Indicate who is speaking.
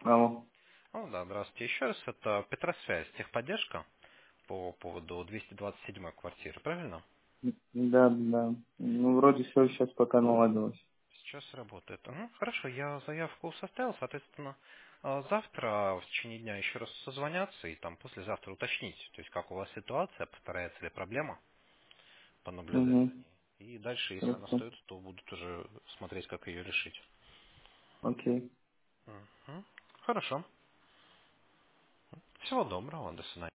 Speaker 1: Алло.
Speaker 2: Да, здравствуйте еще раз. Это Петросвязь, техподдержка по поводу 227 квартиры, правильно?
Speaker 1: Да, да. Ну, вроде все сейчас пока наладилось.
Speaker 2: Сейчас работает. Хорошо, я заявку составил, соответственно, завтра в течение дня еще раз созвоняться и там послезавтра уточнить, то есть как у вас ситуация, повторяется ли проблема, понаблюдать
Speaker 1: Угу.
Speaker 2: за ней. И дальше, если она
Speaker 1: Хорошо.
Speaker 2: остается, то будут уже смотреть, как ее решить.
Speaker 1: Окей.
Speaker 2: Хорошо. Всего доброго, до свидания.